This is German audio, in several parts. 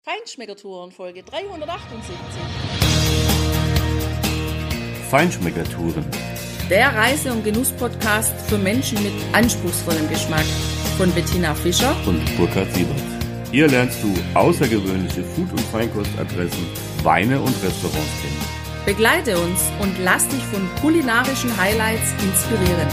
Feinschmeckertouren Folge 378. Feinschmeckertouren. Der Reise- und Genuss-Podcast für Menschen mit anspruchsvollem Geschmack von Bettina Fischer Und Burkhard Siebert. Hier lernst du außergewöhnliche Food- und Feinkostadressen, Weine und Restaurants kennen. Begleite uns und lass dich von kulinarischen Highlights inspirieren.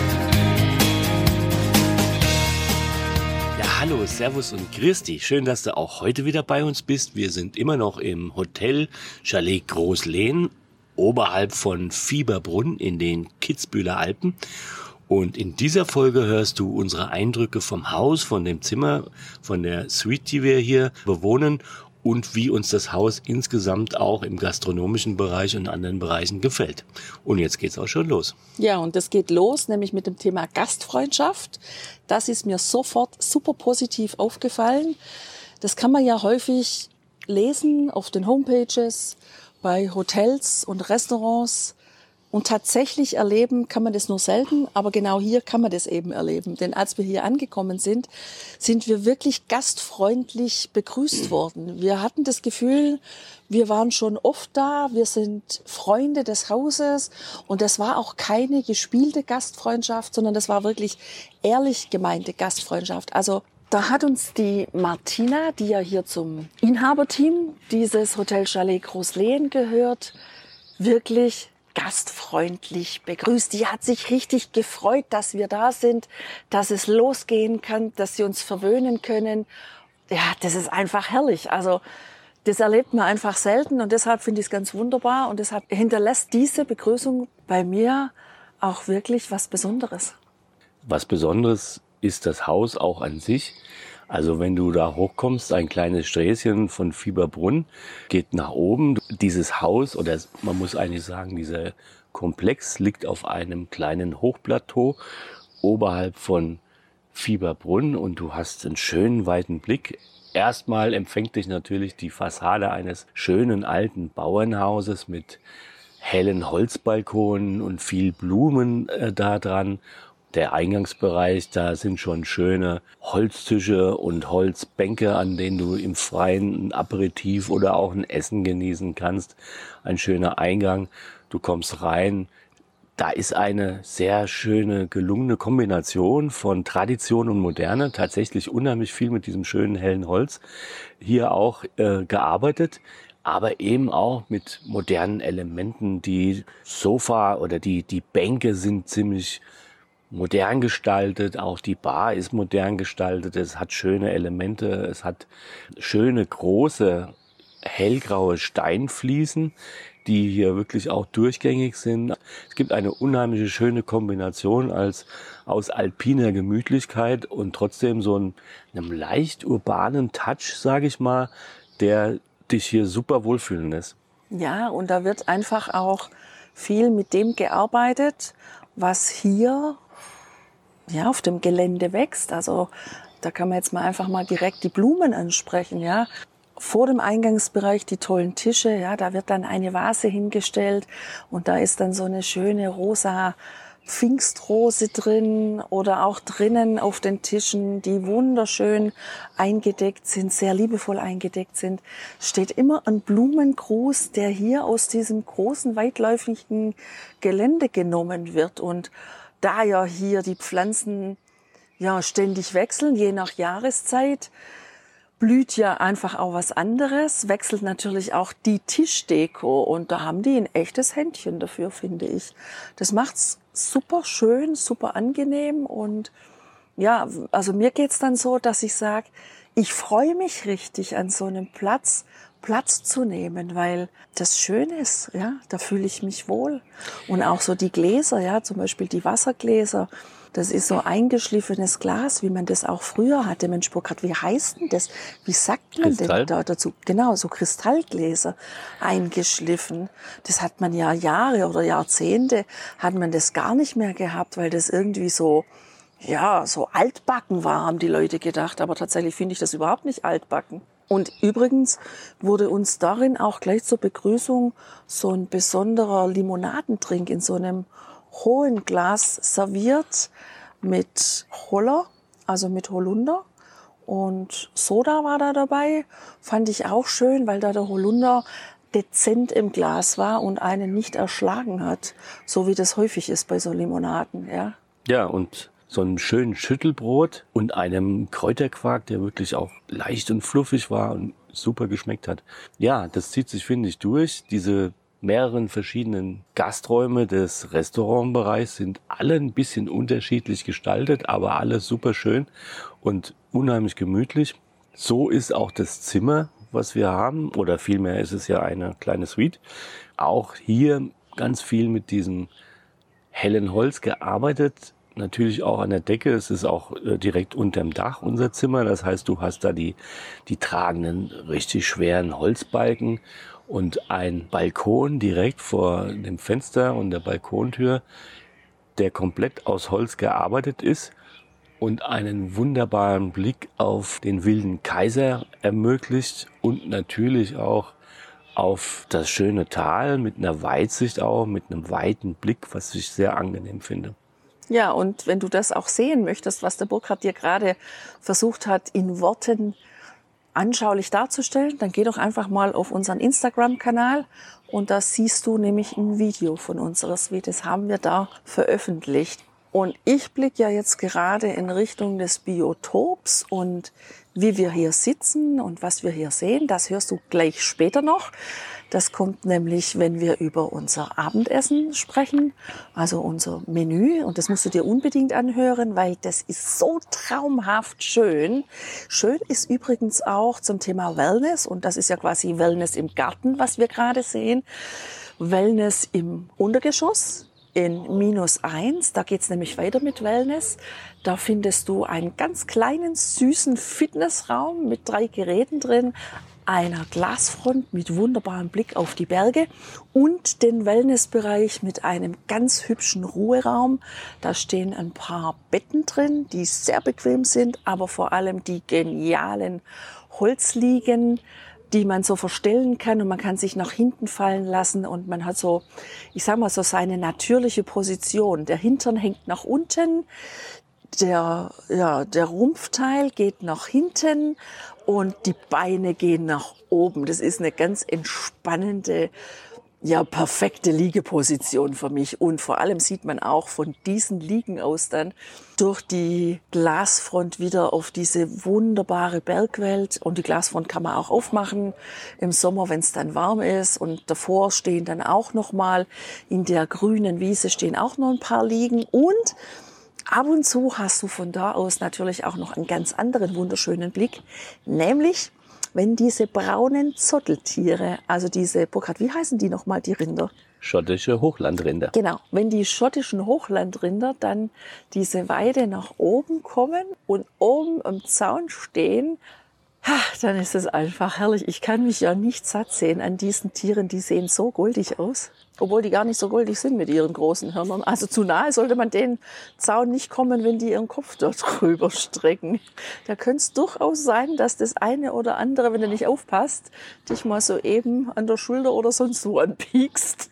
Ja, hallo, servus und grüß dich. Schön, dass du auch heute wieder bei uns bist. Wir sind immer noch im Hotel Chalet Großlehn, oberhalb von Fieberbrunn in den Kitzbüheler Alpen. Und in dieser Folge hörst du unsere Eindrücke vom Haus, von dem Zimmer, von der Suite, die wir hier bewohnen und wie uns das Haus insgesamt auch im gastronomischen Bereich und anderen Bereichen gefällt. Und jetzt geht's auch schon los. Ja, und das geht los, nämlich mit dem Thema Gastfreundschaft. Das ist mir sofort super positiv aufgefallen. Das kann man ja häufig lesen auf den Homepages, bei Hotels und Restaurants. Und tatsächlich erleben kann man das nur selten, aber genau hier kann man das eben erleben. Denn als wir hier angekommen sind, sind wir wirklich gastfreundlich begrüßt worden. Wir hatten das Gefühl, wir waren schon oft da, wir sind Freunde des Hauses und das war auch keine gespielte Gastfreundschaft, sondern das war wirklich ehrlich gemeinte Gastfreundschaft. Also da hat uns die Martina, die ja hier zum Inhaberteam dieses Hotel Chalet Großlehn gehört, wirklich gastfreundlich begrüßt. Die hat sich richtig gefreut, dass wir da sind, dass es losgehen kann, dass sie uns verwöhnen können. Ja, das ist einfach herrlich. Also das erlebt man einfach selten und deshalb finde ich es ganz wunderbar und deshalb hinterlässt diese Begrüßung bei mir auch wirklich was Besonderes. Was Besonderes ist das Haus auch an sich. Also wenn du da hochkommst, ein kleines Sträßchen von Fieberbrunn geht nach oben. Dieses Haus, oder man muss eigentlich sagen, dieser Komplex liegt auf einem kleinen Hochplateau oberhalb von Fieberbrunn und du hast einen schönen weiten Blick. Erstmal empfängt dich natürlich die Fassade eines schönen alten Bauernhauses mit hellen Holzbalkonen und viel Blumen da dran. Der Eingangsbereich, da sind schon schöne Holztische und Holzbänke, an denen du im Freien ein Aperitif oder auch ein Essen genießen kannst. Ein schöner Eingang. Du kommst rein. Da ist eine sehr schöne, gelungene Kombination von Tradition und Moderne. Tatsächlich unheimlich viel mit diesem schönen, hellen Holz hier auch gearbeitet. Aber eben auch mit modernen Elementen. Die Sofa oder die Bänke sind ziemlich modern gestaltet, auch die Bar ist modern gestaltet, es hat schöne Elemente, es hat schöne, große, hellgraue Steinfliesen, die hier wirklich auch durchgängig sind. Es gibt eine unheimliche schöne Kombination aus alpiner Gemütlichkeit und trotzdem so einem leicht urbanen Touch, sage ich mal, der dich hier super wohlfühlen lässt. Ja, und da wird einfach auch viel mit dem gearbeitet, was hier auf dem Gelände wächst. Also da kann man jetzt einfach mal direkt die Blumen ansprechen, ja. Vor dem Eingangsbereich die tollen Tische, ja, da wird dann eine Vase hingestellt und da ist dann so eine schöne rosa Pfingstrose drin oder auch drinnen auf den Tischen, die wunderschön eingedeckt sind, sehr liebevoll eingedeckt sind, steht immer ein Blumengruß, der hier aus diesem großen, weitläufigen Gelände genommen wird. Und da ja hier die Pflanzen ständig wechseln, je nach Jahreszeit, blüht ja einfach auch was anderes, wechselt natürlich auch die Tischdeko und da haben die ein echtes Händchen dafür, finde ich. Das macht's super schön, super angenehm und ja, also mir geht's dann so, dass ich sage, ich freue mich richtig an so einem Platz zu nehmen, weil das schön ist, ja, da fühle ich mich wohl. Und auch so die Gläser, ja, zum Beispiel die Wassergläser, das ist so eingeschliffenes Glas, wie man das auch früher hatte. Mensch, Burkhard, wie heißt denn das? Wie sagt man denn da dazu? Genau, so Kristallgläser eingeschliffen. Das hat man ja Jahre oder Jahrzehnte, hat man das gar nicht mehr gehabt, weil das irgendwie so altbacken war, haben die Leute gedacht. Aber tatsächlich finde ich das überhaupt nicht altbacken. Und übrigens wurde uns darin auch gleich zur Begrüßung so ein besonderer Limonadendrink in so einem hohen Glas serviert mit Holler, also mit Holunder Und Soda war da dabei, fand ich auch schön, weil da der Holunder dezent im Glas war und einen nicht erschlagen hat, so wie das häufig ist bei so Limonaden. Ja, Ja, und so einem schönen Schüttelbrot und einem Kräuterquark, der wirklich auch leicht und fluffig war und super geschmeckt hat. Ja, das zieht sich, finde ich, durch. Diese mehreren verschiedenen Gasträume des Restaurantbereichs sind alle ein bisschen unterschiedlich gestaltet, aber alle super schön und unheimlich gemütlich. So ist auch das Zimmer, was wir haben, oder vielmehr ist es ja eine kleine Suite. Auch hier ganz viel mit diesem hellen Holz gearbeitet. Natürlich auch an der Decke. Es ist auch direkt unterm Dach unser Zimmer. Das heißt, du hast da die tragenden, richtig schweren Holzbalken und ein Balkon direkt vor dem Fenster und der Balkontür, der komplett aus Holz gearbeitet ist und einen wunderbaren Blick auf den Wilden Kaiser ermöglicht und natürlich auch auf das schöne Tal mit einer Weitsicht auch, mit einem weiten Blick, was ich sehr angenehm finde. ja, und wenn du das auch sehen möchtest, was der Burkhard dir gerade versucht hat, in Worten anschaulich darzustellen, dann geh doch einfach mal auf unseren Instagram-Kanal und da siehst du nämlich ein Video von unserer Suite. Das haben wir da veröffentlicht. Und ich blicke ja jetzt gerade in Richtung des Biotops und wie wir hier sitzen und was wir hier sehen, das hörst du gleich später noch. Das kommt nämlich, wenn wir über unser Abendessen sprechen, also unser Menü. Und das musst du dir unbedingt anhören, weil das ist so traumhaft schön. Schön ist übrigens auch zum Thema Wellness. Und das ist ja quasi Wellness im Garten, was wir gerade sehen. Wellness im Untergeschoss in -1. Da geht's nämlich weiter mit Wellness. Da findest du einen ganz kleinen, süßen Fitnessraum mit 3 Geräten drin, einer Glasfront mit wunderbarem Blick auf die Berge und den Wellnessbereich mit einem ganz hübschen Ruheraum. Da stehen ein paar Betten drin, die sehr bequem sind, aber vor allem die genialen Holzliegen, die man so verstellen kann und man kann sich nach hinten fallen lassen und man hat so, ich sag mal so seine natürliche Position. Der Hintern hängt nach unten, der Rumpfteil geht nach hinten und die Beine gehen nach oben. Das ist eine ganz entspannende, ja, perfekte Liegeposition für mich. Und vor allem sieht man auch von diesen Liegen aus dann durch die Glasfront wieder auf diese wunderbare Bergwelt. Und die Glasfront kann man auch aufmachen im Sommer, wenn es dann warm ist. Und davor stehen dann auch noch mal in der grünen Wiese stehen auch noch ein paar Liegen. Und ab und zu hast du von da aus natürlich auch noch einen ganz anderen wunderschönen Blick, nämlich wenn diese braunen Zotteltiere, also diese, Burkhard, wie heißen die nochmal, die Rinder? Schottische Hochlandrinder. Genau, wenn die schottischen Hochlandrinder dann diese Weide nach oben kommen und oben am Zaun stehen, dann ist es einfach herrlich. Ich kann mich ja nicht satt sehen an diesen Tieren, die sehen so goldig aus. Obwohl die gar nicht so goldig sind mit ihren großen Hörnern. Also zu nahe sollte man den Zaun nicht kommen, wenn die ihren Kopf dort drüber strecken. Da könnte es durchaus sein, dass das eine oder andere, wenn du nicht aufpasst, dich mal so eben an der Schulter oder sonst wo anpiekst.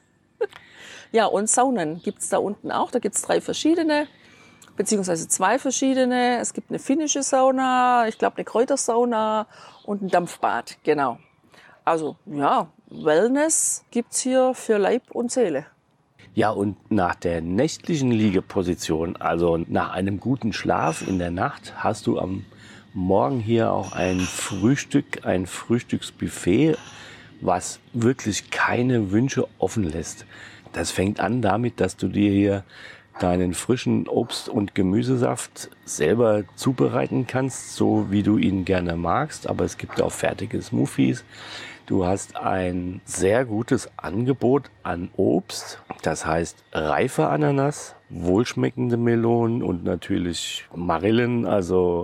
Ja, und Saunen gibt's da unten auch. Da gibt's 3 verschiedene, beziehungsweise 2 verschiedene. Es gibt eine finnische Sauna, ich glaube eine Kräutersauna und ein Dampfbad, genau. Also ja, Wellness gibt's hier für Leib und Seele. Ja, und nach der nächtlichen Liegeposition, also nach einem guten Schlaf in der Nacht, hast du am Morgen hier auch ein Frühstück, ein Frühstücksbuffet, was wirklich keine Wünsche offen lässt. Das fängt an damit, dass du dir hier deinen frischen Obst- und Gemüsesaft selber zubereiten kannst, so wie du ihn gerne magst. Aber es gibt auch fertige Smoothies. Du hast ein sehr gutes Angebot an Obst. Das heißt reife Ananas, wohlschmeckende Melonen und natürlich Marillen, also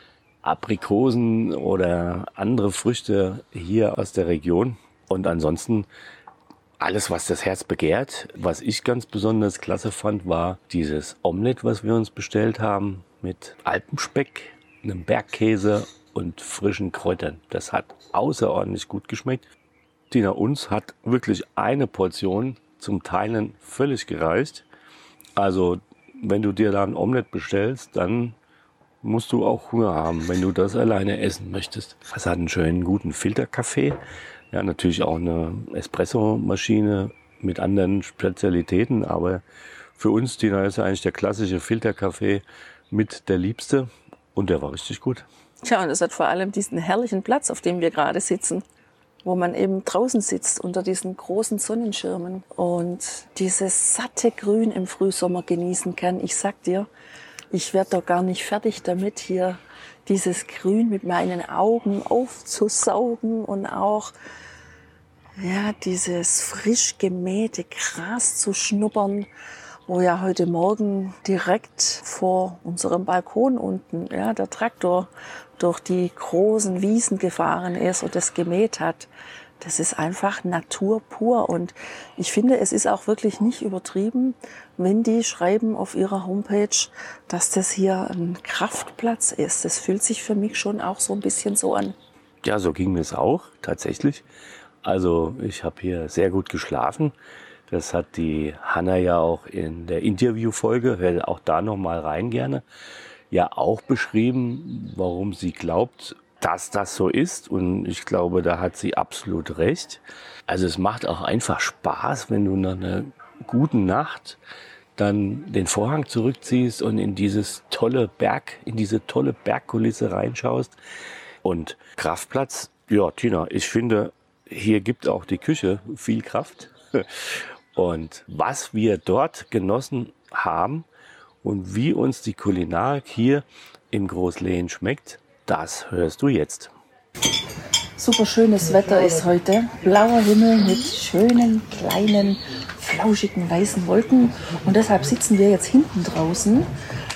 Aprikosen oder andere Früchte hier aus der Region. Und ansonsten alles, was das Herz begehrt. Was ich ganz besonders klasse fand, war dieses Omelett, was wir uns bestellt haben, mit Alpenspeck, einem Bergkäse und frischen Kräutern. Das hat außerordentlich gut geschmeckt. Tina, uns hat wirklich eine Portion zum Teilen völlig gereicht. Also wenn du dir da ein Omelett bestellst, dann musst du auch Hunger haben, wenn du das alleine essen möchtest. Es hat einen schönen, guten Filterkaffee. Ja, natürlich auch eine Espresso-Maschine mit anderen Spezialitäten, aber für uns, Tina, ist eigentlich der klassische Filterkaffee mit der Liebste und der war richtig gut. Tja, und es hat vor allem diesen herrlichen Platz, auf dem wir gerade sitzen, wo man eben draußen sitzt unter diesen großen Sonnenschirmen und dieses satte Grün im Frühsommer genießen kann. Ich sag dir, ich werde doch gar nicht fertig damit, hier dieses Grün mit meinen Augen aufzusaugen und auch dieses frisch gemähte Gras zu schnuppern, wo ja heute Morgen direkt vor unserem Balkon unten der Traktor durch die großen Wiesen gefahren ist und das gemäht hat. Das ist einfach Natur pur und ich finde, es ist auch wirklich nicht übertrieben, wenn die schreiben auf ihrer Homepage, dass das hier ein Kraftplatz ist. Das fühlt sich für mich schon auch so ein bisschen so an. Ja, so ging es auch tatsächlich. Also ich habe hier sehr gut geschlafen. Das hat die Hanna ja auch in der Interviewfolge, hört auch da nochmal rein gerne, ja auch beschrieben, warum sie glaubt, dass das so ist. Und ich glaube, da hat sie absolut recht. Also es macht auch einfach Spaß, wenn du nach einer guten Nacht dann den Vorhang zurückziehst und in diese tolle Bergkulisse reinschaust. Und Kraftplatz, ja Tina, ich finde, hier gibt auch die Küche viel Kraft. Und was wir dort genossen haben und wie uns die Kulinarik hier im Großlehen schmeckt, das hörst du jetzt. Super schönes Wetter ist heute. Blauer Himmel mit schönen, kleinen, flauschigen, weißen Wolken. Und deshalb sitzen wir jetzt hinten draußen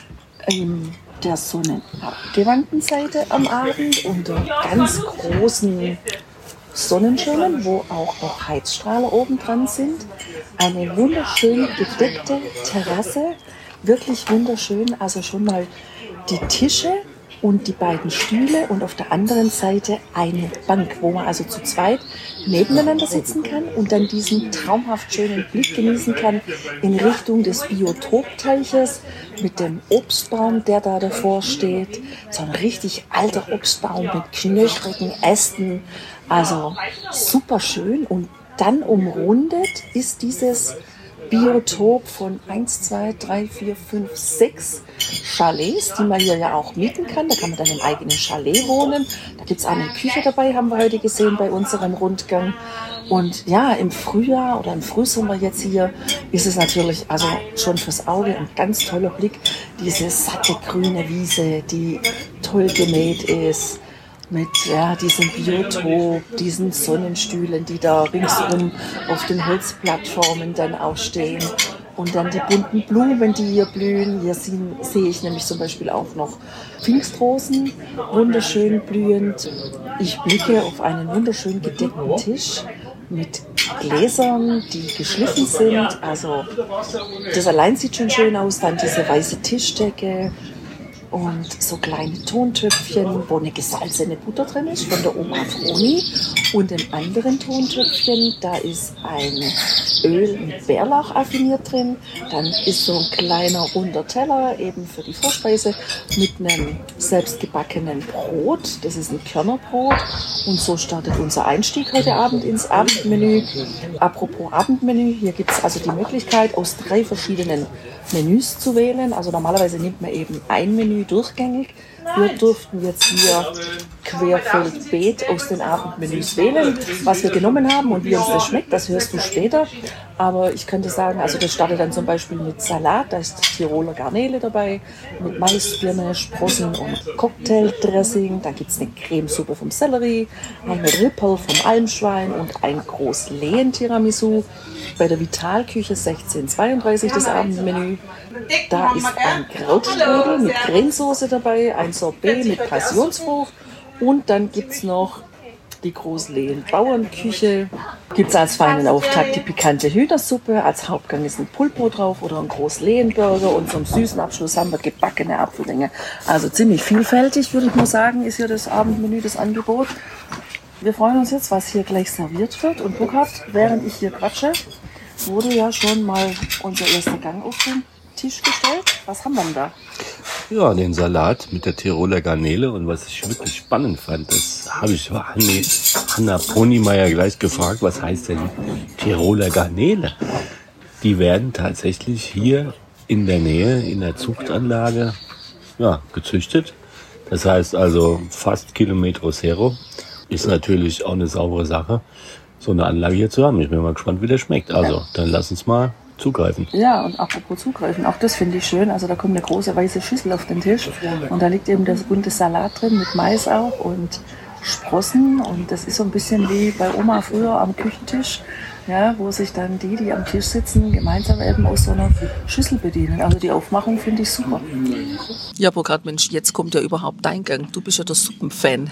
in der sonnenabgewandten Seite am Abend unter ganz großen Sonnenschirmen, wo auch noch Heizstrahler oben dran sind. Eine wunderschön gedeckte Terrasse, wirklich wunderschön. Also schon mal die Tische und die beiden Stühle und auf der anderen Seite eine Bank, wo man also zu zweit nebeneinander sitzen kann und dann diesen traumhaft schönen Blick genießen kann in Richtung des Biotopteiches mit dem Obstbaum, der da davor steht. So ein richtig alter Obstbaum mit knöchrigen Ästen. Also super schön und dann umrundet ist dieses Biotop von 1, 2, 3, 4, 5, 6 Chalets, die man hier ja auch mieten kann. Da kann man dann im eigenen Chalet wohnen. Da gibt es eine Küche dabei, haben wir heute gesehen bei unserem Rundgang. Und ja, im Frühjahr oder im Frühsommer jetzt hier ist es natürlich also schon fürs Auge ein ganz toller Blick. Diese satte grüne Wiese, die toll gemäht ist. Mit diesem Biotop, diesen Sonnenstühlen, die da ringsum auf den Holzplattformen dann auch stehen. Und dann die bunten Blumen, die hier blühen. Hier sehe ich nämlich zum Beispiel auch noch Pfingstrosen, wunderschön blühend. Ich blicke auf einen wunderschön gedeckten Tisch mit Gläsern, die geschliffen sind. Also das allein sieht schon schön aus. Dann diese weiße Tischdecke. Und so kleine Tontöpfchen, wo eine gesalzene Butter drin ist, von der Oma Froni. Und im anderen Tontöpfchen, da ist ein Öl mit Bärlauch affiniert drin. Dann ist so ein kleiner runder Teller eben für die Vorspeise mit einem selbstgebackenen Brot. Das ist ein Körnerbrot. Und so startet unser Einstieg heute Abend ins Abendmenü. Apropos Abendmenü, hier gibt es also die Möglichkeit, aus 3 verschiedenen Menüs zu wählen. Also normalerweise nimmt man eben ein Menü durchgängig. Wir durften jetzt hier querfeldbeet aus den Abendmenüs wählen. Was wir genommen haben und wie uns das schmeckt, das hörst du später. Aber ich könnte sagen, also das startet dann zum Beispiel mit Salat, da ist Tiroler Garnele dabei, mit Maisbirne, Sprossen und Cocktaildressing. Dann gibt es eine Cremesuppe vom Sellerie, eine Ripperl vom Almschwein und ein Großlehen-Tiramisu. Bei der Vitalküche 1632 das Abendmenü. Da ist ein Krautstrudel mit Cremesoße dabei, ein Sorbet mit Passionsfrucht und dann gibt es noch die Großlehen Bauernküche. Gibt es als feinen Auftakt die pikante Hühnersuppe, als Hauptgang ist ein Pulpo drauf oder ein Großlehenburger und zum süßen Abschluss haben wir gebackene Apfelringe. Also ziemlich vielfältig, würde ich mal sagen, ist hier das Abendmenü, das Angebot. Wir freuen uns jetzt, was hier gleich serviert wird. Und Burkhard, während ich hier quatsche, wurde ja schon mal unser erster Gang auf den Tisch gestellt. Was haben wir denn da? Ja, den Salat mit der Tiroler Garnele. Und was ich wirklich spannend fand, das habe ich Hanna Ponimeyer gleich gefragt, was heißt denn Tiroler Garnele? Die werden tatsächlich hier in der Nähe, in der Zuchtanlage, gezüchtet. Das heißt also fast Kilometro Zero. Ist natürlich auch eine saubere Sache, so eine Anlage hier zu haben. Ich bin mal gespannt, wie der schmeckt. Also, dann lass uns mal zugreifen. Ja, und apropos zugreifen, auch das finde ich schön. Also da kommt eine große weiße Schüssel auf den Tisch und da liegt eben das bunte Salat drin mit Mais auch und Sprossen. Und das ist so ein bisschen wie bei Oma früher am Küchentisch, ja, wo sich dann die am Tisch sitzen, gemeinsam eben aus so einer Schüssel bedienen. Also die Aufmachung finde ich super. Ja, Burkhard, Mensch, jetzt kommt ja überhaupt dein Gang. Du bist ja der Suppenfan.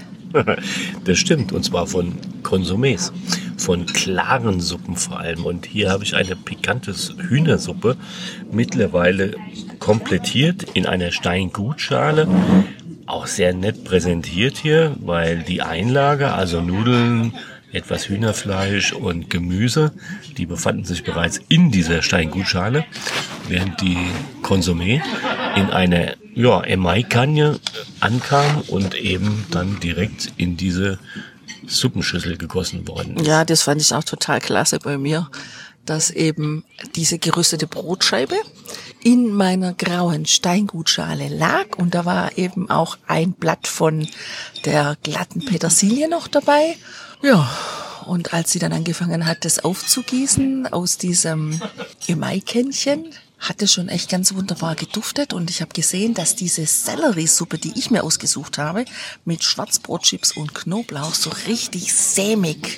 Das stimmt, und zwar von Konsumés, von klaren Suppen vor allem. Und hier habe ich eine pikante Hühnersuppe, mittlerweile komplettiert in einer Steingutschale. Auch sehr nett präsentiert hier, weil die Einlage, also Nudeln, etwas Hühnerfleisch und Gemüse, die befanden sich bereits in dieser Steingutschale, während die Konsumé in einer Emai-Kanne ankam und eben dann direkt in diese Suppenschüssel gegossen worden ist. Ja, das fand ich auch total klasse bei mir, dass eben diese geröstete Brotscheibe in meiner grauen Steingutschale lag und da war eben auch ein Blatt von der glatten Petersilie noch dabei. Ja, und als sie dann angefangen hat, das aufzugießen aus diesem Emai-Kännchen, hat es schon echt ganz wunderbar geduftet und ich habe gesehen, dass diese Selleriesuppe, die ich mir ausgesucht habe, mit Schwarzbrotchips und Knoblauch so richtig sämig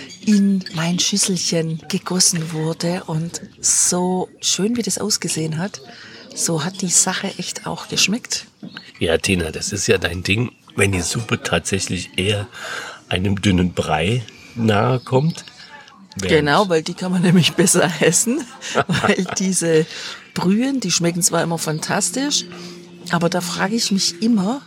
in mein Schüsselchen gegossen wurde und so schön wie das ausgesehen hat, so hat die Sache echt auch geschmeckt. Ja, Tina, das ist ja dein Ding, wenn die Suppe tatsächlich eher einem dünnen Brei nahe kommt. Genau, weil die kann man nämlich besser essen, weil diese Brühen, die schmecken zwar immer fantastisch, aber da frage ich mich immer,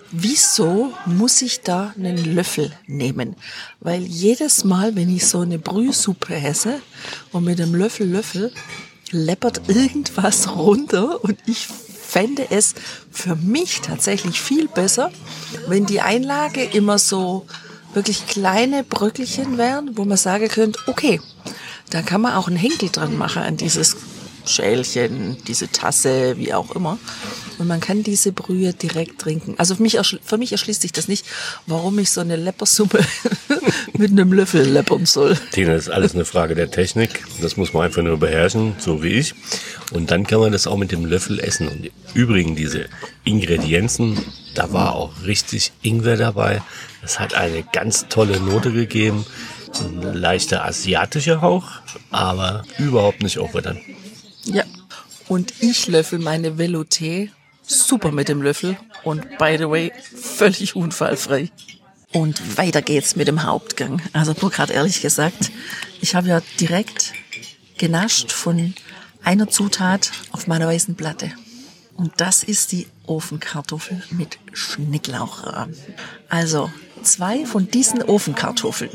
wieso muss ich da einen Löffel nehmen? Weil jedes Mal, wenn ich so eine Brühsuppe esse und mit dem Löffel läppert irgendwas runter und ich fände es für mich tatsächlich viel besser, wenn die Einlage immer so wirklich kleine Bröckelchen wären, wo man sagen könnte, okay, da kann man auch einen Henkel dran machen an dieses Schälchen, diese Tasse, wie auch immer. Und man kann diese Brühe direkt trinken. Also für mich erschließt sich das nicht, warum ich so eine Leppersuppe mit einem Löffel leppern soll. Tina, das ist alles eine Frage der Technik. Das muss man einfach nur beherrschen, so wie ich. Und dann kann man das auch mit dem Löffel essen. Und im Übrigen, diese Ingredienzen, da war auch richtig Ingwer dabei. Das hat eine ganz tolle Note gegeben. Ein leichter asiatischer Hauch, aber überhaupt nicht aufwärtern. Ja, und ich löffel meine Velouté super mit dem Löffel und by the way, völlig unfallfrei. Und weiter geht's mit dem Hauptgang. Also Burkhard, ehrlich gesagt, ich habe ja direkt genascht von einer Zutat auf meiner weißen Platte. Und das ist die Ofenkartoffel mit Schnittlauchrahm. Also 2 von diesen Ofenkartoffeln,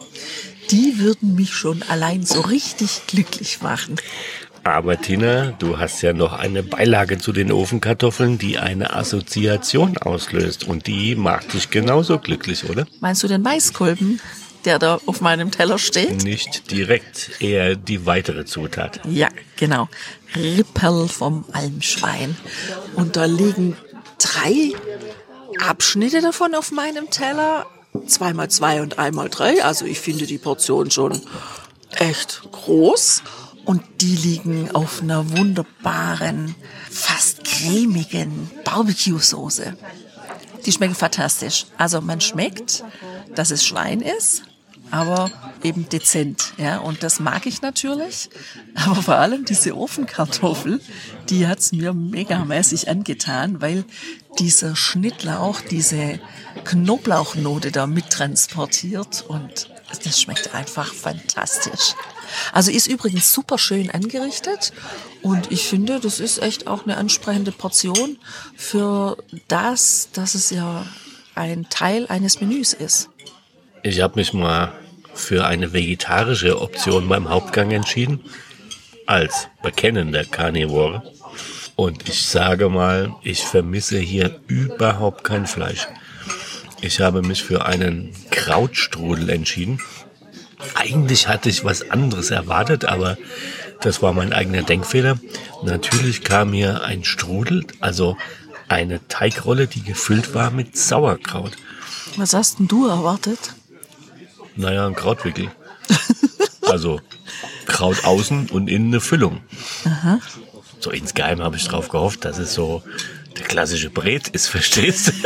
die würden mich schon allein so richtig glücklich machen. Aber Tina, du hast ja noch eine Beilage zu den Ofenkartoffeln, die eine Assoziation auslöst. Und die macht dich genauso glücklich, oder? Meinst du den Maiskolben, der da auf meinem Teller steht? Nicht direkt, eher die weitere Zutat. Ja, genau. Ripperl vom Almschwein. Und da liegen 3 Abschnitte davon auf meinem Teller. 2x2 und 1x3. Also ich finde die Portion schon echt groß. Und die liegen auf einer wunderbaren, fast cremigen Barbecue-Soße. Die schmecken fantastisch. Also man schmeckt, dass es Schwein ist, aber eben dezent. Ja? Und das mag ich natürlich. Aber vor allem diese Ofenkartoffel, die hat's mir megamäßig angetan, weil dieser Schnittlauch, diese Knoblauchnote da mittransportiert und das schmeckt einfach fantastisch. Also ist übrigens super schön angerichtet und ich finde, das ist echt auch eine ansprechende Portion für das, dass es ja ein Teil eines Menüs ist. Ich habe mich mal für eine vegetarische Option beim Hauptgang entschieden, als bekennender Carnivore. Und ich sage mal, ich vermisse hier überhaupt kein Fleisch. Ich habe mich für einen Krautstrudel entschieden. Eigentlich hatte ich was anderes erwartet, aber das war mein eigener Denkfehler. Natürlich kam hier ein Strudel, also eine Teigrolle, die gefüllt war mit Sauerkraut. Was hast denn du erwartet? Naja, ein Krautwickel. Also Kraut außen und innen eine Füllung. Aha. So insgeheim habe ich drauf gehofft, dass es so der klassische Bret ist, verstehst du?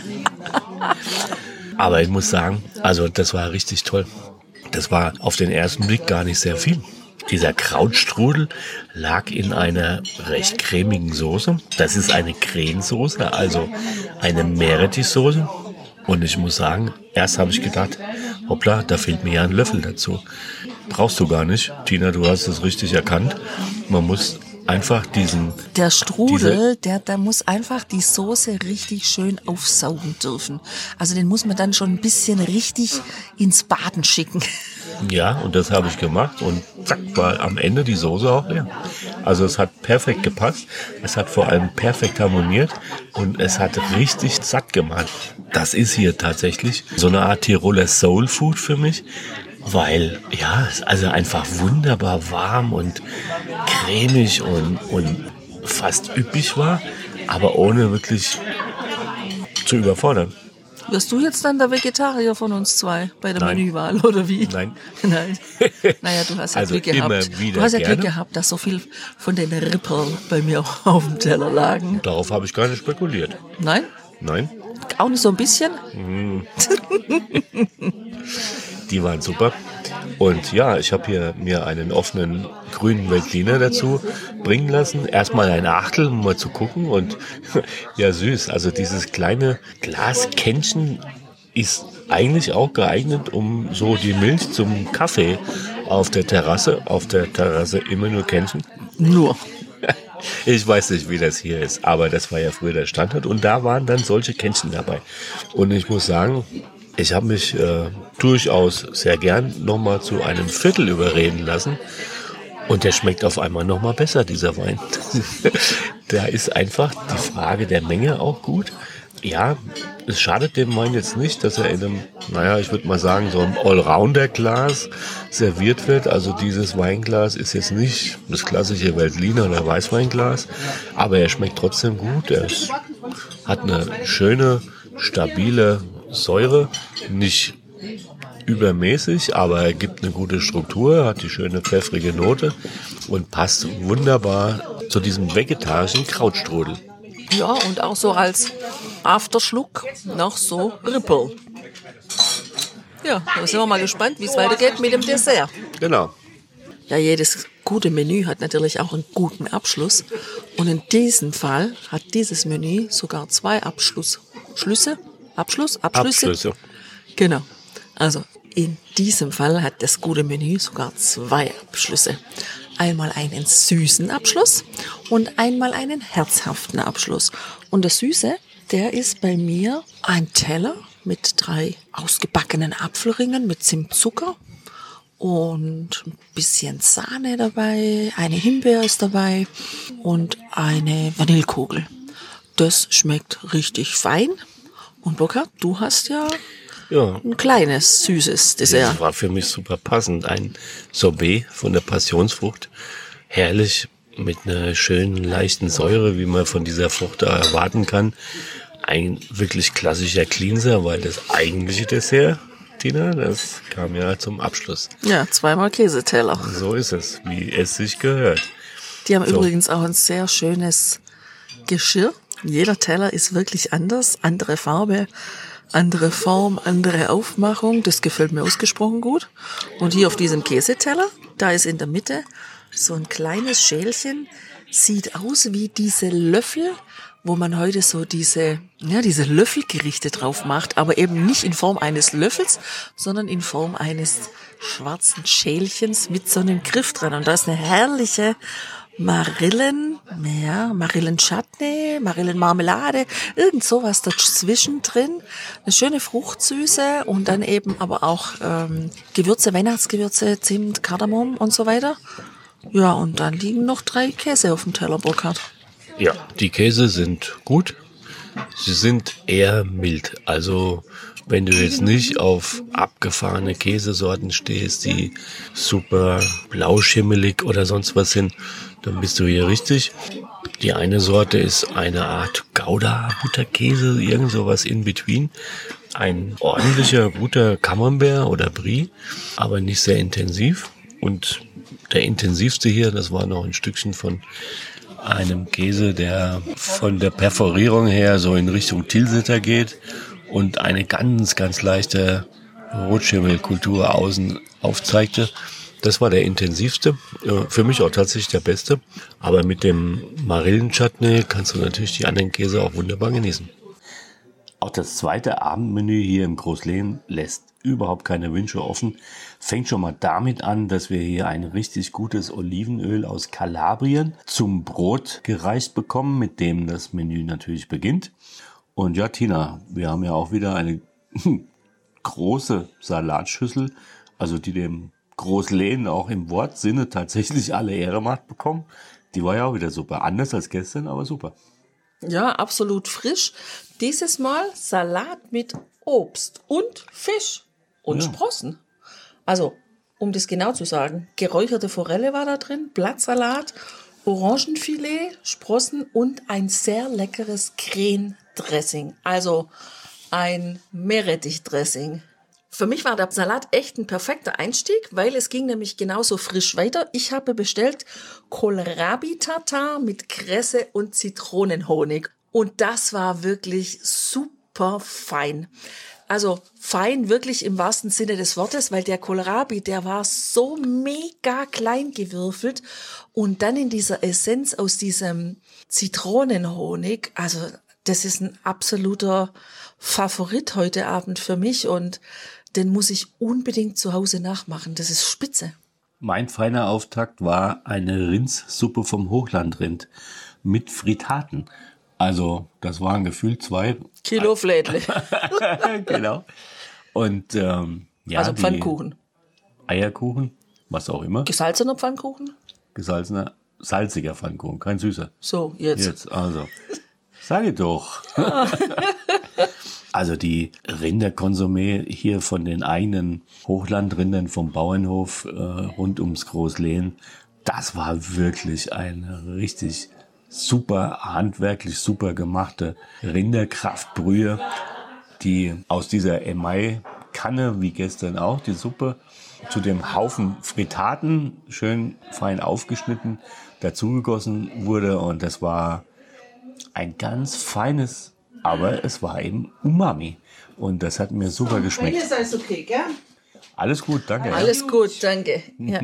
Aber ich muss sagen, also das war richtig toll. Das war auf den ersten Blick gar nicht sehr viel. Dieser Krautstrudel lag in einer recht cremigen Soße. Das ist eine Cremesoße, also eine Meerrettichsoße. Und ich muss sagen, erst habe ich gedacht, hoppla, da fehlt mir ja ein Löffel dazu. Brauchst du gar nicht. Tina, du hast es richtig erkannt. Man muss einfach Der Strudel, der muss einfach die Soße richtig schön aufsaugen dürfen. Also den muss man dann schon ein bisschen richtig ins Baden schicken. Ja, und das habe ich gemacht und zack, war am Ende die Soße auch leer. Also es hat perfekt gepasst, es hat vor allem perfekt harmoniert und es hat richtig satt gemacht. Das ist hier tatsächlich so eine Art Tiroler Soul Food für mich, weil, ja, also einfach wunderbar warm und cremig und fast üppig war, aber ohne wirklich zu überfordern. Wirst du jetzt dann der Vegetarier von uns zwei bei der Nein. Menüwahl, oder wie? Nein. Nein. Naja, du hast ja Also Glück gehabt. immer wieder Du hast ja gerne. Glück gehabt, dass so viel von den Ripperl bei mir auf dem Teller lagen. Darauf habe ich gar nicht spekuliert. Nein? Nein, Auch nicht so ein bisschen? die waren super. Und ja, ich habe hier mir einen offenen grünen Veltliner dazu bringen lassen. Erstmal ein Achtel, um mal zu gucken. Und ja, süß. Also dieses kleine Glaskännchen ist eigentlich auch geeignet, um so die Milch zum Kaffee auf der Terrasse immer nur Kännchen. Nur. Ich weiß nicht, wie das hier ist, aber das war ja früher der Standard und da waren dann solche Kännchen dabei. Und ich muss sagen, ich habe mich durchaus sehr gern nochmal zu einem Viertel überreden lassen und der schmeckt auf einmal nochmal besser, dieser Wein. Da ist einfach die Frage der Menge auch gut. Ja, es schadet dem Wein jetzt nicht, dass er in einem, naja, ich würde mal sagen, so einem Allrounder-Glas serviert wird. Also dieses Weinglas ist jetzt nicht das klassische Veltliner oder Weißweinglas, aber er schmeckt trotzdem gut. Hat eine schöne, stabile Säure, nicht übermäßig, aber er gibt eine gute Struktur, hat die schöne pfeffrige Note und passt wunderbar zu diesem vegetarischen Krautstrudel. Ja, und auch so als Afterschluck noch so Ripperl. Ja, da sind wir mal gespannt, wie es weitergeht mit dem Dessert. Genau. Ja, jedes gute Menü hat natürlich auch einen guten Abschluss. Und in diesem Fall hat dieses Menü sogar 2 Abschlüsse. Genau. Also in diesem Fall hat das gute Menü sogar 2 Abschlüsse. Einmal einen süßen Abschluss und einmal einen herzhaften Abschluss. Und der Süße, der ist bei mir ein Teller mit 3 ausgebackenen Apfelringen mit Zimtzucker und ein bisschen Sahne dabei, eine Himbeer ist dabei und eine Vanillekugel. Das schmeckt richtig fein. Und Burkhard, du hast ja ein kleines, süßes Dessert. Das war für mich super passend. Ein Sorbet von der Passionsfrucht. Herrlich, mit einer schönen, leichten Säure, wie man von dieser Frucht da erwarten kann. Ein wirklich klassischer Cleanser, weil das eigentliche Dessert, Tina, das kam ja zum Abschluss. Ja, 2-mal Käseteller. So ist es, wie es sich gehört. Die haben übrigens auch ein sehr schönes Geschirr. Jeder Teller ist wirklich anders, andere Farbe, andere Form, andere Aufmachung. Das gefällt mir ausgesprochen gut. Und hier auf diesem Käseteller, da ist in der Mitte so ein kleines Schälchen. Sieht aus wie diese Löffel, wo man heute so diese Löffelgerichte drauf macht, aber eben nicht in Form eines Löffels, sondern in Form eines schwarzen Schälchens mit so einem Griff dran. Und da ist eine herrliche Marillenchutney, Marillenmarmelade, irgend sowas dazwischen drin. Eine schöne Fruchtsüße und dann eben aber auch Gewürze, Weihnachtsgewürze, Zimt, Kardamom und so weiter. Ja, und dann liegen noch 3 Käse auf dem Teller, Burkhard. Ja, die Käse sind gut. Sie sind eher mild. Also wenn du jetzt nicht auf abgefahrene Käsesorten stehst, die super blauschimmelig oder sonst was sind, dann bist du hier richtig. Die eine Sorte ist eine Art Gouda-Butterkäse, irgend sowas in between. Ein ordentlicher, guter Camembert oder Brie, aber nicht sehr intensiv. Und der intensivste hier, das war noch ein Stückchen von einem Käse, der von der Perforierung her so in Richtung Tilsiter geht und eine ganz, ganz leichte Rotschimmelkultur außen aufzeigte. Das war der intensivste, für mich auch tatsächlich der beste. Aber mit dem Marillenchutney kannst du natürlich die anderen Käse auch wunderbar genießen. Auch das zweite Abendmenü hier im Großlehn lässt überhaupt keine Wünsche offen. Fängt schon mal damit an, dass wir hier ein richtig gutes Olivenöl aus Kalabrien zum Brot gereicht bekommen, mit dem das Menü natürlich beginnt. Und ja, Tina, wir haben ja auch wieder eine große Salatschüssel, also die dem Großlehn auch im Wortsinne tatsächlich alle Ehre macht bekommen. Die war ja auch wieder super. Anders als gestern, aber super. Ja, absolut frisch. Dieses Mal Salat mit Obst und Fisch und Sprossen. Also, um das genau zu sagen, geräucherte Forelle war da drin, Blattsalat, Orangenfilet, Sprossen und ein sehr leckeres Creme-Dressing. Also ein Meerrettich-Dressing. Für mich war der Salat echt ein perfekter Einstieg, weil es ging nämlich genauso frisch weiter. Ich habe bestellt Kohlrabi-Tartar mit Kresse und Zitronenhonig. Und das war wirklich super fein. Also fein wirklich im wahrsten Sinne des Wortes, weil der Kohlrabi, der war so mega klein gewürfelt. Und dann in dieser Essenz aus diesem Zitronenhonig, also das ist ein absoluter Favorit heute Abend für mich und den muss ich unbedingt zu Hause nachmachen. Das ist spitze. Mein feiner Auftakt war eine Rindssuppe vom Hochlandrind mit Frittaten. Also das waren gefühlt 2 Kilo Flädle. Genau. Und ja, also Pfannkuchen. Eierkuchen, was auch immer. Gesalzener Pfannkuchen? Gesalzener, salziger Pfannkuchen, kein süßer. So, jetzt. Jetzt, also. Sage doch. Also die Rinderkonsumé hier von den eigenen Hochlandrindern vom Bauernhof rund ums Großlehn, das war wirklich eine richtig super, handwerklich super gemachte Rinderkraftbrühe, die aus dieser Emai-Kanne, wie gestern auch, die Suppe, zu dem Haufen Frittaten, schön fein aufgeschnitten, dazugegossen wurde. Und das war ein ganz feines, aber es war eben Umami. Und das hat mir super geschmeckt. Ist alles okay, gell? Alles gut, danke. Alles gut, danke. Ja.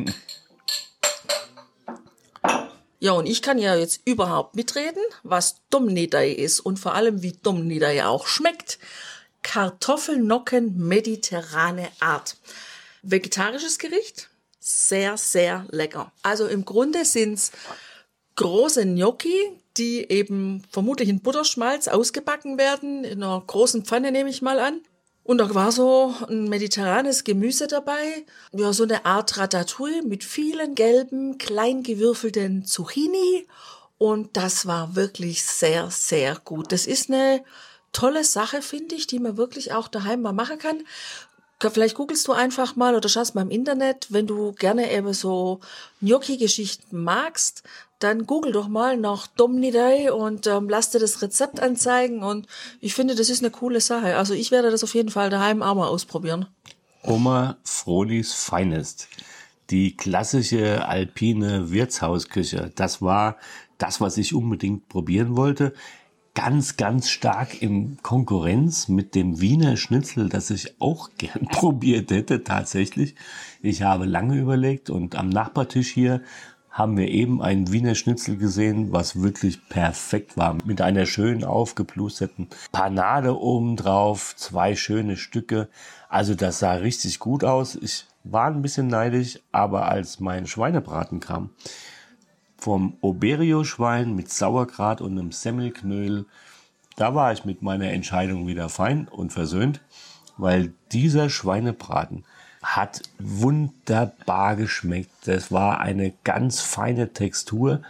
Ja, und ich kann ja jetzt überhaupt mitreden, was Domnidai ist und vor allem, wie Domnidai auch schmeckt. Kartoffelnocken mediterrane Art. Vegetarisches Gericht, sehr, sehr lecker. Also im Grunde sind's große Gnocchi, die eben vermutlich in Butterschmalz ausgebacken werden, in einer großen Pfanne nehme ich mal an. Und da war so ein mediterranes Gemüse dabei, ja, so eine Art Ratatouille mit vielen gelben, klein gewürfelten Zucchini. Und das war wirklich sehr, sehr gut. Das ist eine tolle Sache, finde ich, die man wirklich auch daheim mal machen kann. Vielleicht googelst du einfach mal oder schaust mal im Internet, wenn du gerne eben so Gnocchi-Geschichten magst, dann google doch mal nach Domnidai und lass dir das Rezept anzeigen. Und ich finde, das ist eine coole Sache. Also ich werde das auf jeden Fall daheim auch mal ausprobieren. Oma Frodis Finest. Die klassische alpine Wirtshausküche. Das war das, was ich unbedingt probieren wollte. Ganz, ganz stark in Konkurrenz mit dem Wiener Schnitzel, das ich auch gern probiert hätte, tatsächlich. Ich habe lange überlegt und am Nachbartisch hier haben wir eben einen Wiener Schnitzel gesehen, was wirklich perfekt war. Mit einer schön aufgeplusterten Panade obendrauf, 2 schöne Stücke. Also das sah richtig gut aus. Ich war ein bisschen neidisch, aber als mein Schweinebraten kam, vom Oberio-Schwein mit Sauerkraut und einem Semmelknödel, da war ich mit meiner Entscheidung wieder fein und versöhnt, weil dieser Schweinebraten hat wunderbar geschmeckt. Das war eine ganz feine Textur.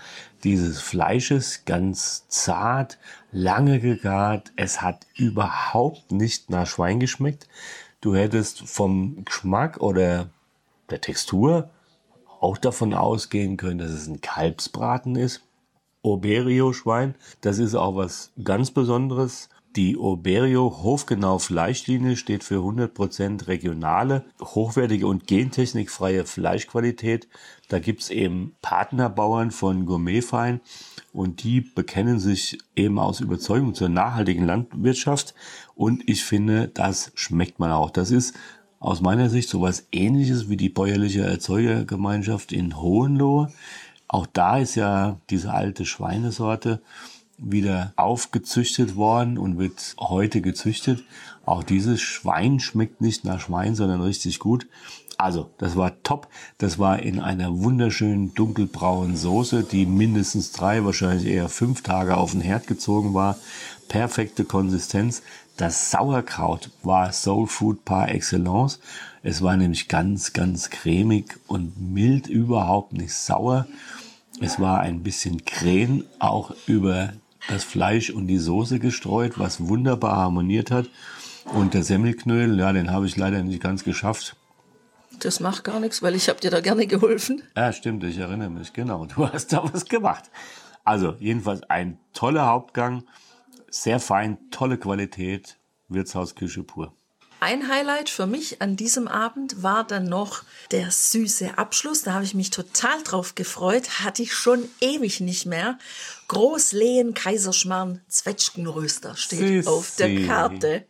dieses Fleisches, ganz zart, lange gegart. Es hat überhaupt nicht nach Schwein geschmeckt. Du hättest vom Geschmack oder der Textur auch davon ausgehen können, dass es ein Kalbsbraten ist. Oberio-Schwein, das ist auch was ganz Besonderes. Die Oberio Hofgenau Fleischlinie steht für 100% regionale, hochwertige und gentechnikfreie Fleischqualität. Da gibt's eben Partnerbauern von Gourmetfein und die bekennen sich eben aus Überzeugung zur nachhaltigen Landwirtschaft. Und ich finde, das schmeckt man auch. Das ist aus meiner Sicht sowas Ähnliches wie die bäuerliche Erzeugergemeinschaft in Hohenlohe. Auch da ist ja diese alte Schweinesorte wieder aufgezüchtet worden und wird heute gezüchtet. Auch dieses Schwein schmeckt nicht nach Schwein, sondern richtig gut. Also, das war top. Das war in einer wunderschönen dunkelbraunen Soße, die mindestens 3, wahrscheinlich eher 5 Tage auf den Herd gezogen war. Perfekte Konsistenz. Das Sauerkraut war Soul Food par excellence. Es war nämlich ganz, ganz cremig und mild, überhaupt nicht sauer. Es war ein bisschen Creme auch über das Fleisch und die Soße gestreut, was wunderbar harmoniert hat. Und der Semmelknödel, ja, den habe ich leider nicht ganz geschafft. Das macht gar nichts, weil ich habe dir da gerne geholfen. Ja, stimmt, ich erinnere mich, genau. Du hast da was gemacht. Also, jedenfalls ein toller Hauptgang, sehr fein, tolle Qualität, Wirtshausküche pur. Ein Highlight für mich an diesem Abend war dann noch der süße Abschluss. Da habe ich mich total drauf gefreut. Hatte ich schon ewig nicht mehr. Großlehen Kaiserschmarrn Zwetschgenröster steht Sissi auf der Karte.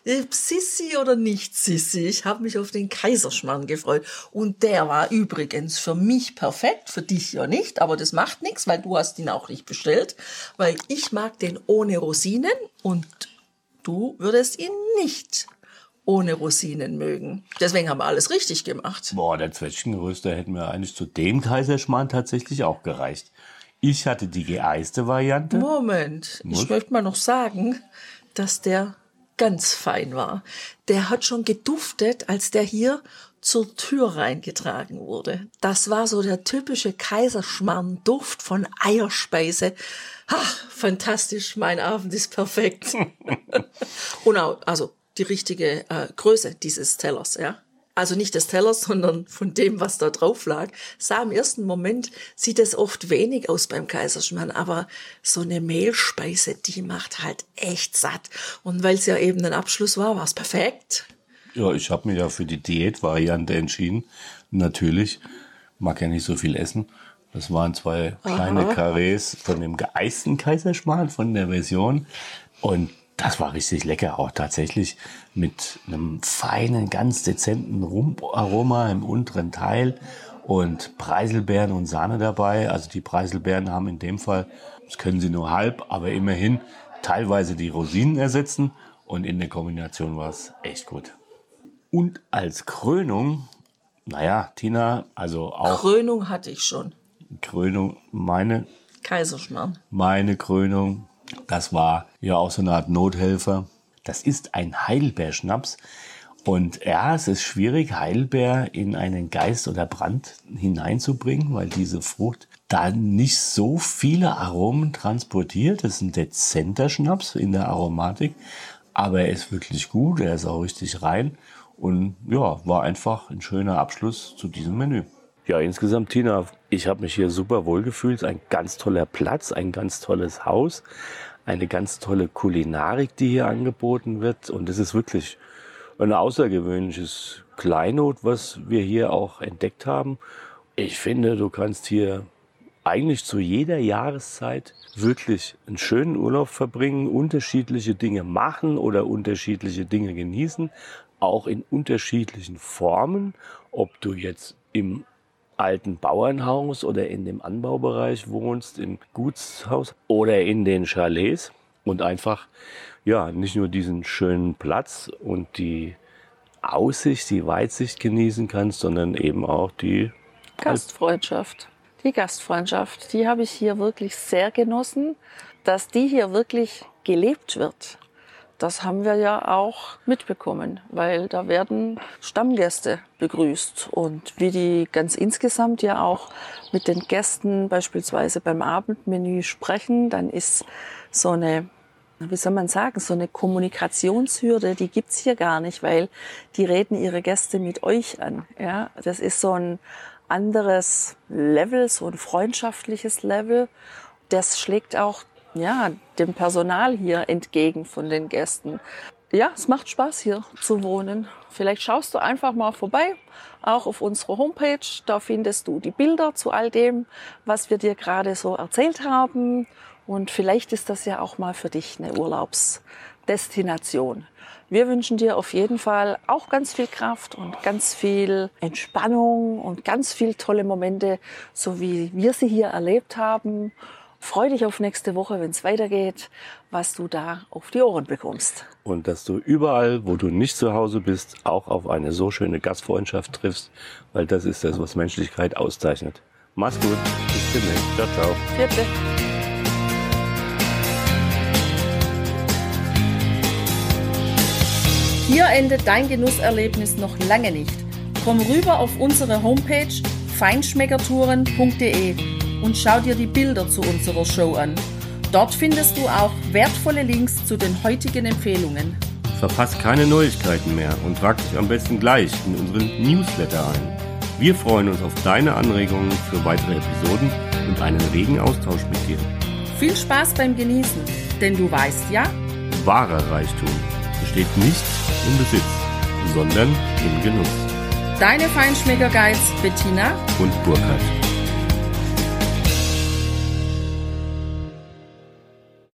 Sissi oder nicht Sissi? Ich habe mich auf den Kaiserschmarrn gefreut. Und der war übrigens für mich perfekt, für dich ja nicht. Aber das macht nichts, weil du hast ihn auch nicht bestellt. Weil ich mag den ohne Rosinen und du würdest ihn nicht ohne Rosinen mögen. Deswegen haben wir alles richtig gemacht. Boah, der Zwetschgenröster hätte mir eigentlich zu dem Kaiserschmarrn tatsächlich auch gereicht. Ich hatte die geeiste Variante. Moment, ich möchte mal noch sagen, dass der ganz fein war. Der hat schon geduftet, als der hier zur Tür reingetragen wurde. Das war so der typische Kaiserschmarrn-Duft von Eierspeise. Ach, fantastisch, mein Abend ist perfekt. Und auch, also die richtige Größe dieses Tellers, ja. Also nicht des Tellers, sondern von dem, was da drauf lag. Sah im ersten Moment, sieht es oft wenig aus beim Kaiserschmarrn, aber so eine Mehlspeise, die macht halt echt satt. Und weil es ja eben ein Abschluss war, war es perfekt. Ja, ich habe mich ja für die Diätvariante entschieden. Natürlich, mag ja nicht so viel essen. Das waren 2 kleine Karrees von dem geeisten Kaiserschmarrn, von der Version. Und das war richtig lecker, auch tatsächlich mit einem feinen, ganz dezenten Rumaroma im unteren Teil und Preiselbeeren und Sahne dabei. Also die Preiselbeeren haben in dem Fall, das können sie nur halb, aber immerhin teilweise die Rosinen ersetzen und in der Kombination war es echt gut. Und als Krönung, naja, Tina, also auch... Krönung hatte ich schon. Krönung, meine Krönung, das war ja auch so eine Art Nothelfer. Das ist ein Heidelbeerschnaps. Und ja, es ist schwierig, Heidelbeer in einen Geist oder Brand hineinzubringen, weil diese Frucht da nicht so viele Aromen transportiert. Das ist ein dezenter Schnaps in der Aromatik, aber er ist wirklich gut, er ist auch richtig rein. Und ja, war einfach ein schöner Abschluss zu diesem Menü. Ja, insgesamt, Tina, ich habe mich hier super wohl gefühlt. Ein ganz toller Platz, ein ganz tolles Haus, eine ganz tolle Kulinarik, die hier angeboten wird. Und es ist wirklich ein außergewöhnliches Kleinod, was wir hier auch entdeckt haben. Ich finde, du kannst hier eigentlich zu jeder Jahreszeit wirklich einen schönen Urlaub verbringen, unterschiedliche Dinge machen oder unterschiedliche Dinge genießen, auch in unterschiedlichen Formen, ob du jetzt im alten Bauernhaus oder in dem Anbaubereich wohnst, im Gutshaus oder in den Chalets und einfach ja nicht nur diesen schönen Platz und die Aussicht, die Weitsicht genießen kannst, sondern eben auch die Gastfreundschaft. Die Gastfreundschaft, die habe ich hier wirklich sehr genossen, dass die hier wirklich gelebt wird. das haben wir ja auch mitbekommen, weil da werden Stammgäste begrüßt. Und wie die ganz insgesamt ja auch mit den Gästen beispielsweise beim Abendmenü sprechen, dann ist so eine, wie soll man sagen, so eine Kommunikationshürde, die gibt's hier gar nicht, weil die reden ihre Gäste mit euch an. Ja, das ist so ein anderes Level, so ein freundschaftliches Level. Das schlägt auch dem Personal hier entgegen von den Gästen. Ja, es macht Spaß hier zu wohnen. Vielleicht schaust du einfach mal vorbei, auch auf unserer Homepage. Da findest du die Bilder zu all dem, was wir dir gerade so erzählt haben. Und vielleicht ist das ja auch mal für dich eine Urlaubsdestination. Wir wünschen dir auf jeden Fall auch ganz viel Kraft und ganz viel Entspannung und ganz viele tolle Momente, so wie wir sie hier erlebt haben. Freu dich auf nächste Woche, wenn es weitergeht, was du da auf die Ohren bekommst. Und dass du überall, wo du nicht zu Hause bist, auch auf eine so schöne Gastfreundschaft triffst, weil das ist das, was Menschlichkeit auszeichnet. Mach's gut, bis demnächst. Ciao, ciao. Vierte. Hier endet dein Genusserlebnis noch lange nicht. Komm rüber auf unsere Homepage feinschmeckertouren.de und schau dir die Bilder zu unserer Show an. Dort findest du auch wertvolle Links zu den heutigen Empfehlungen. Verpasst keine Neuigkeiten mehr und trag dich am besten gleich in unseren Newsletter ein. Wir freuen uns auf deine Anregungen für weitere Episoden und einen regen Austausch mit dir. Viel Spaß beim Genießen, denn du weißt ja, Wahrer Reichtum besteht nicht im Besitz, sondern im Genuss. deine Feinschmecker-Guides Bettina Und Burkhard.